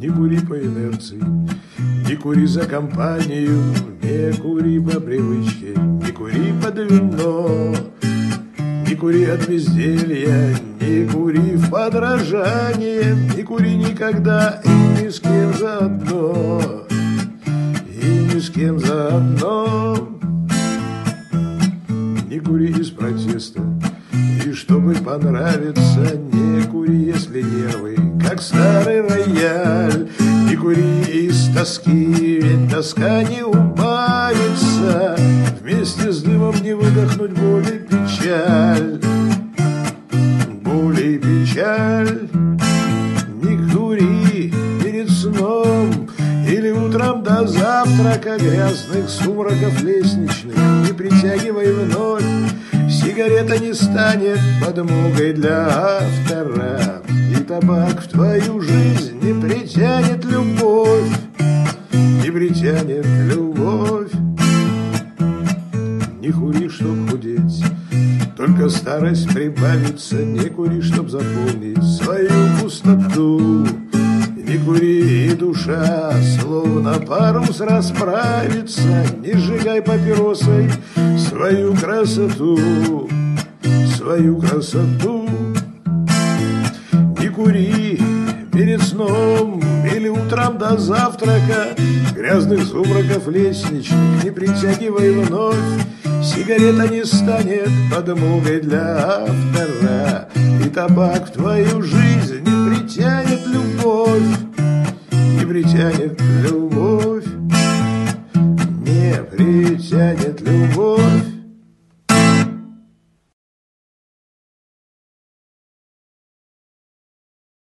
не кури по инерции, не кури за компанию, не кури по привычке, не кури под вино, не кури от безделья, не кури в подражание, не кури никогда и ни с кем заодно, и ни с кем заодно. Не кури из протеста, и чтобы понравиться, не кури, если нервы, как старый рояль. Не кури из тоски, ведь тоска не убавится, вместе с дымом не выдохнуть боль и печаль. Боль и печаль. Не кури перед сном или утром до завтрака грязных сумраков лестничных, не притягивай вновь. Сигарета не станет подмогой для автора, и табак в твою жизнь не притянет любовь, не притянет любовь. Не кури, чтоб худеть, только старость прибавится, не кури, чтоб заполнить свою пустоту. Не кури, и душа словно парус расправится, не сжигай папиросой свою красоту, свою красоту. Не кури перед сном или утром до завтрака грязных сумраков лестничных, не притягивай вновь. Сигарета не станет подмогой для автора, и табак в твою жизнь не притянет любовь, не притянет любовь.